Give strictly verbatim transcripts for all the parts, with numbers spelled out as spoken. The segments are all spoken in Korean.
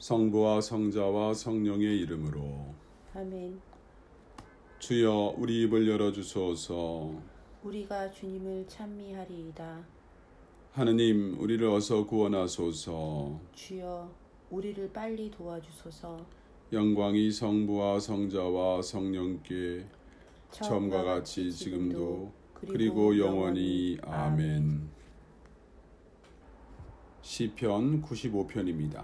성부와 성자와 성령의 이름으로. 아멘. 주여 우리 입을 열어주소서. 우리가 주님을 찬미하리이다. 하느님 우리를 어서 구원하소서. 주여 우리를 빨리 도와주소서. 영광이 성부와 성자와 성령께 처음과 같이 지금도 그리고 영원히. 아멘. 시편 구십오 편입니다.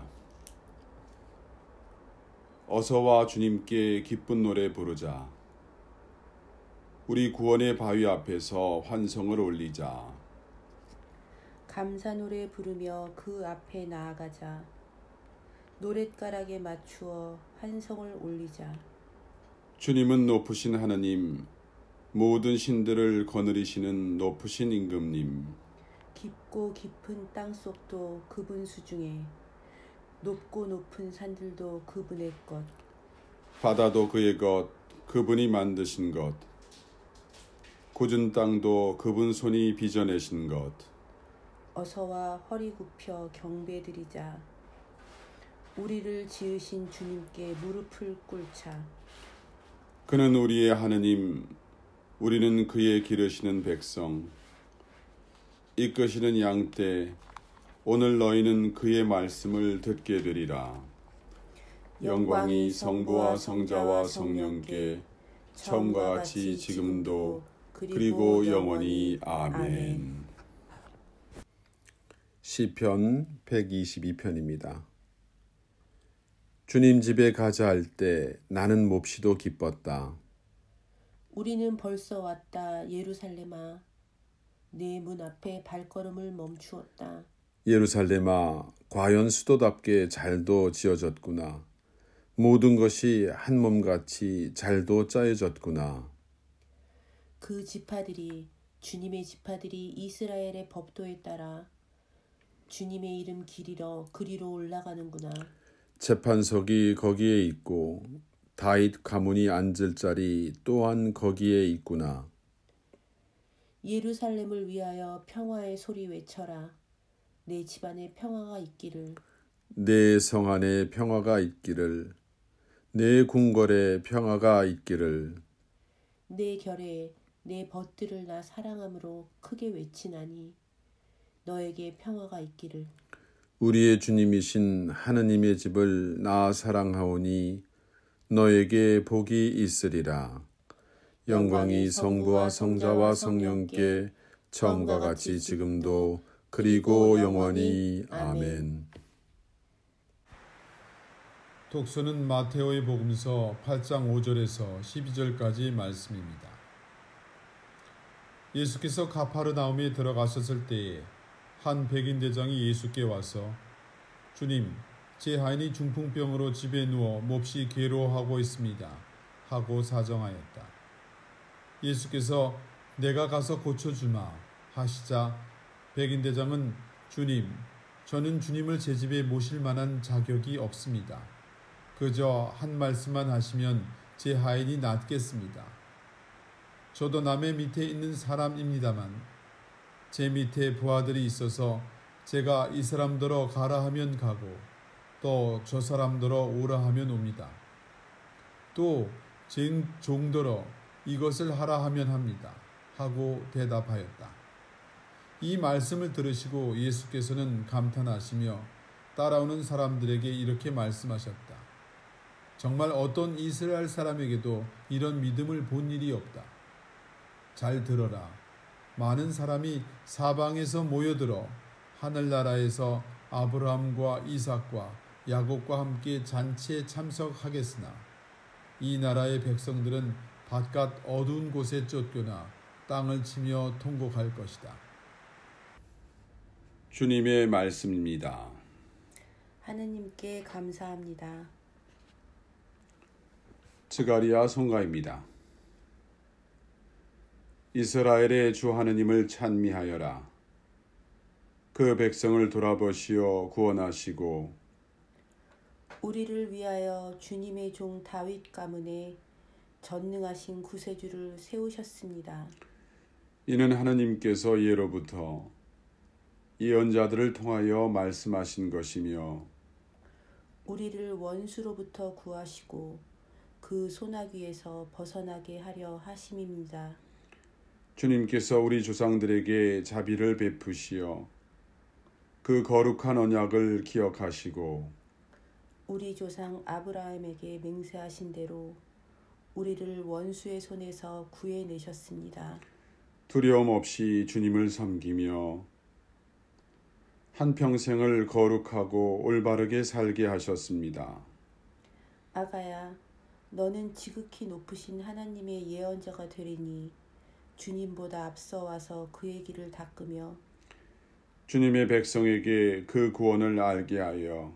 어서와 주님께 기쁜 노래 부르자. 우리 구원의 바위 앞에서 환성을 올리자. 감사 노래 부르며 그 앞에 나아가자. 노랫가락에 맞추어 환성을 올리자. 주님은 높으신 하느님, 모든 신들을 거느리시는 높으신 임금님. 깊고 깊은 땅속도 그분 수중에, 높고 높은 산들도 그분의 것. 바다도 그의 것, 그분이 만드신 것. 굳은 땅도 그분 손이 빚어내신 것. 어서와 허리 굽혀 경배드리자. 우리를 지으신 주님께 무릎을 꿇자. 그는 우리의 하느님, 우리는 그의 기르시는 백성. 이끄시는 양떼, 오늘 너희는 그의 말씀을 듣게 되리라. 영광이 성부와 성자와 성령께 처음과 같이 지금도 그리고 영원히. 아멘. 시편 백이십이 편입니다. 주님 집에 가자 할 때 나는 몹시도 기뻤다. 우리는 벌써 왔다. 예루살렘아, 내 문 앞에 발걸음을 멈추었다. 예루살렘아, 과연 수도답게 잘도 지어졌구나. 모든 것이 한 몸같이 잘도 짜여졌구나. 그 지파들이, 주님의 지파들이 이스라엘의 법도에 따라 주님의 이름 기리러 그리로 올라가는구나. 재판석이 거기에 있고 다윗 가문이 앉을 자리 또한 거기에 있구나. 예루살렘을 위하여 평화의 소리 외쳐라. 내 집안에 평화가 있기를. 내 성 안에 평화가 있기를. 내 궁궐에 평화가 있기를. 내 결에 내 벗들을 나 사랑함으로 크게 외치나니 너에게 평화가 있기를. 우리의 주님이신 하느님의 집을 나 사랑하오니 너에게 복이 있으리라. 영광이 성부와 성자와 성령께 처음과 같이 지금도 그리고 영원히. 아멘. 독서는 마테오의 복음서 팔 장 오 절에서 십이 절까지 말씀입니다. 예수께서 가파르나움에 들어가셨을 때에 한 백인 대장이 예수께 와서 주님, 제 하인이 중풍병으로 집에 누워 몹시 괴로워하고 있습니다 하고 사정하였다. 예수께서 내가 가서 고쳐주마 하시자 백인 대장은 주님, 저는 주님을 제 집에 모실 만한 자격이 없습니다. 그저 한 말씀만 하시면 제 하인이 낫겠습니다. 저도 남의 밑에 있는 사람입니다만 제 밑에 부하들이 있어서 제가 이 사람더러 가라 하면 가고 또 저 사람더러 오라 하면 옵니다. 또 제 종더러 이것을 하라 하면 합니다 하고 대답하였다. 이 말씀을 들으시고 예수께서는 감탄하시며 따라오는 사람들에게 이렇게 말씀하셨다. 정말 어떤 이스라엘 사람에게도 이런 믿음을 본 일이 없다. 잘 들어라. 많은 사람이 사방에서 모여들어 하늘나라에서 아브라함과 이삭과 야곱과 함께 잔치에 참석하겠으나 이 나라의 백성들은 바깥 어두운 곳에 쫓겨나 땅을 치며 통곡할 것이다. 주님의 말씀입니다. 하느님께 감사합니다. 스가랴 송가입니다. 이스라엘의 주 하느님을 찬미하여라. 그 백성을 돌아보시어 구원하시고 우리를 위하여 주님의 종 다윗 가문에 전능하신 구세주를 세우셨습니다. 이는 하느님께서 예로부터 예언자들을 통하여 말씀하신 것이며 우리를 원수로부터 구하시고 그 소나귀에서 벗어나게 하려 하심입니다. 주님께서 우리 조상들에게 자비를 베푸시어 그 거룩한 언약을 기억하시고 우리 조상 아브라함에게 맹세하신 대로 우리를 원수의 손에서 구해내셨습니다. 두려움 없이 주님을 섬기며 한평생을 거룩하고 올바르게 살게 하셨습니다. 아가야, 너는 지극히 높으신 하나님의 예언자가 되리니 주님보다 앞서 와서 그의 길을 닦으며 주님의 백성에게 그 구원을 알게 하여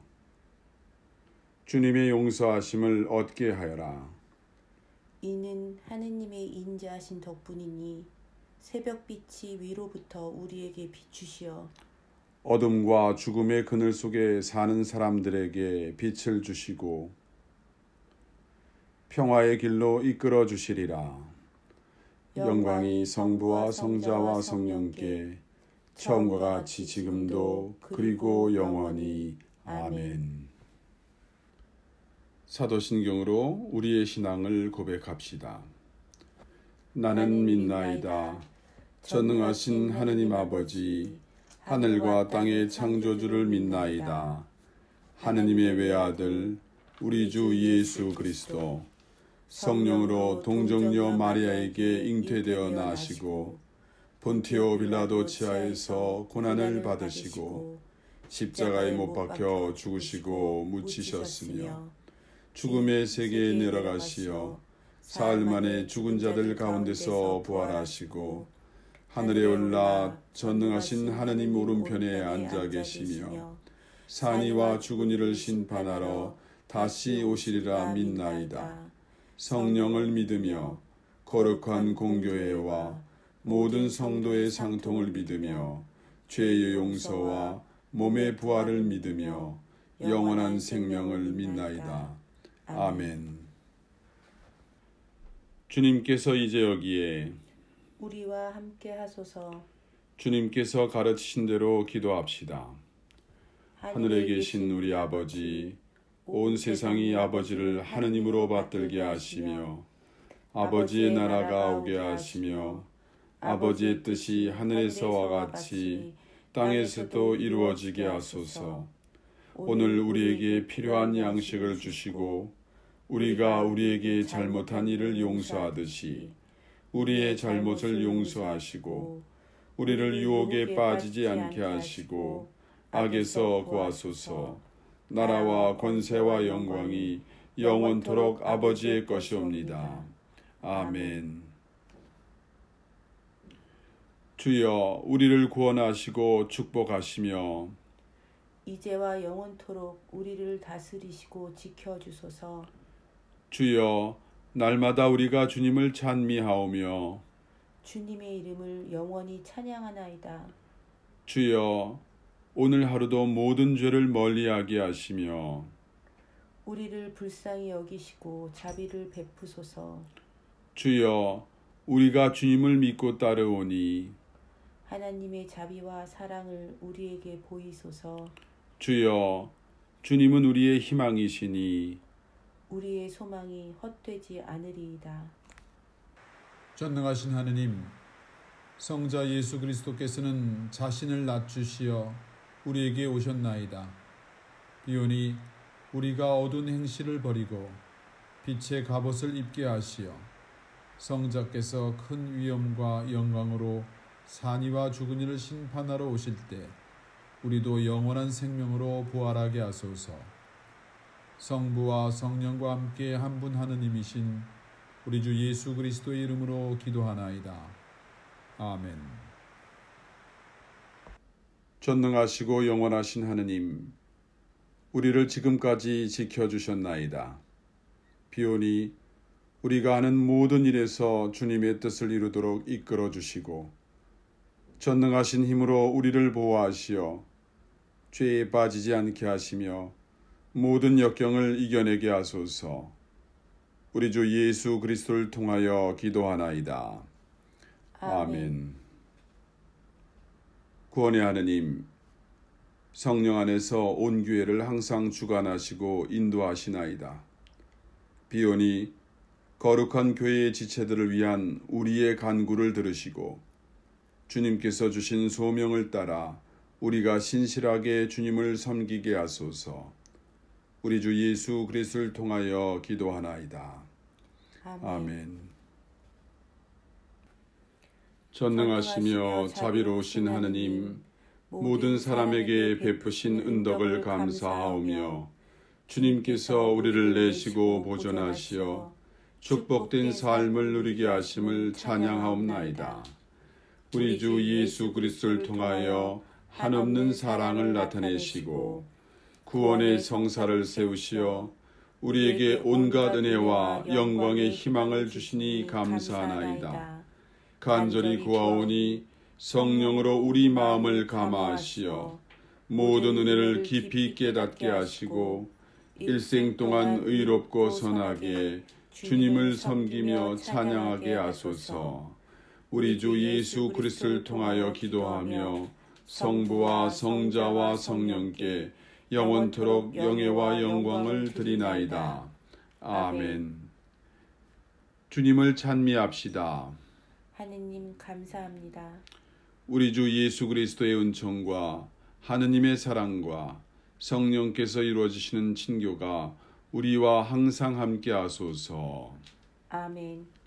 주님의 용서하심을 얻게 하여라. 이는 하느님의 인자하신 덕분이니 새벽빛이 위로부터 우리에게 비추시어 어둠과 죽음의 그늘 속에 사는 사람들에게 빛을 주시고 평화의 길로 이끌어 주시리라. 영광이 성부와 성자와 성령께 처음과 같이 지금도 그리고 영원히. 아멘. 사도신경으로 우리의 신앙을 고백합시다. 나는 믿나이다. 전능하신 하느님 아버지, 하늘과 땅의 창조주를 믿나이다. 하느님의 외아들 우리 주 예수 그리스도 성령으로 동정녀 마리아에게 잉태되어 나시고 본티오 빌라도 치하에서 고난을 받으시고 십자가에 못 박혀 죽으시고 묻히셨으며 죽음의 세계에 내려가시어 사흘 만에 죽은 자들 가운데서 부활하시고 하늘에 올라 전능하신 하느님 오른편에 앉아 계시며 산이와 죽은 이를 심판하러 다시 오시리라 믿나이다. 성령을 믿으며 거룩한 공교회와 모든 성도의 상통을 믿으며 죄의 용서와 몸의 부활을 믿으며 영원한 생명을 믿나이다. 아멘. 주님께서 이제 여기에 우리와 함께 하소서. 주님께서 가르치신 대로 기도합시다. 하늘에 계신 우리 아버지, 온 세상이 아버지를 하느님으로 받들게 하시며 아버지의 나라가 오게 하시며 아버지의 뜻이 하늘에서와 같이 땅에서도 이루어지게 하소서. 오늘 우리에게 필요한 양식을 주시고 우리가 우리에게 잘못한 일을 용서하듯이 우리의 잘못을 용서하시고 우리를 유혹에 빠지지 않게 하시고 악에서 구하소서. 나라와 권세와 영광이 영원토록 아버지의 것이옵니다. 아멘. 주여, 우리를 구원하시고 축복하시며 이제와 영원토록 우리를 다스리시고 지켜주소서. 주여, 날마다 우리가 주님을 찬미하오며 주님의 이름을 영원히 찬양하나이다. 주여, 오늘 하루도 모든 죄를 멀리하게 하시며 우리를 불쌍히 여기시고 자비를 베푸소서. 주여, 우리가 주님을 믿고 따르오니 하나님의 자비와 사랑을 우리에게 보이소서. 주여, 주님은 우리의 희망이시니 우리의 소망이 헛되지 않으리이다. 전능하신 하느님, 성자 예수 그리스도께서는 자신을 낮추시어 우리에게 오셨나이다. 비오니 우리가 어두운 행실을 버리고 빛의 갑옷을 입게 하시어 성자께서 큰 위엄과 영광으로 산이와 죽은 이를 심판하러 오실 때 우리도 영원한 생명으로 부활하게 하소서. 성부와 성령과 함께 한 분 하느님이신 우리 주 예수 그리스도의 이름으로 기도하나이다. 아멘. 전능하시고 영원하신 하느님, 우리를 지금까지 지켜주셨나이다. 비오니 우리가 하는 모든 일에서 주님의 뜻을 이루도록 이끌어 주시고 전능하신 힘으로 우리를 보호하시어 죄에 빠지지 않게 하시며 모든 역경을 이겨내게 하소서. 우리 주 예수 그리스도를 통하여 기도하나이다. 아멘. 아멘. 구원의 하느님, 성령 안에서 온 교회를 항상 주관하시고 인도하시나이다. 비오니 거룩한 교회의 지체들을 위한 우리의 간구를 들으시고 주님께서 주신 소명을 따라 우리가 신실하게 주님을 섬기게 하소서. 우리 주 예수 그리스도를 통하여 기도하나이다. 아멘. 아멘. 전능하시며 자비로우신 하느님, 모든 사람에게 베푸신 은덕을 감사하오며 주님께서 우리를 내시고 보존하시어 축복된 삶을 누리게 하심을 찬양하옵나이다. 우리 주 예수 그리스도를 통하여 한없는 사랑을 나타내시고 구원의 성사를 세우시어 우리에게 온갖 은혜와 영광의 희망을 주시니 감사하나이다. 간절히 구하오니 성령으로 우리 마음을 감화하시어 모든 은혜를 깊이 깨닫게 하시고 일생 동안 의롭고 선하게 주님을 섬기며 찬양하게 하소서. 우리 주 예수 그리스도를 통하여 기도하며 성부와 성자와 성령께 영원토록 영예와 영광을 드리나이다. 아멘. 주님을 찬미합시다. 하느님 감사합니다. 우리 주 예수 그리스도의 은총과 하느님의 사랑과 성령께서 이루어지시는 친교가 우리와 항상 함께 하소서. 아멘.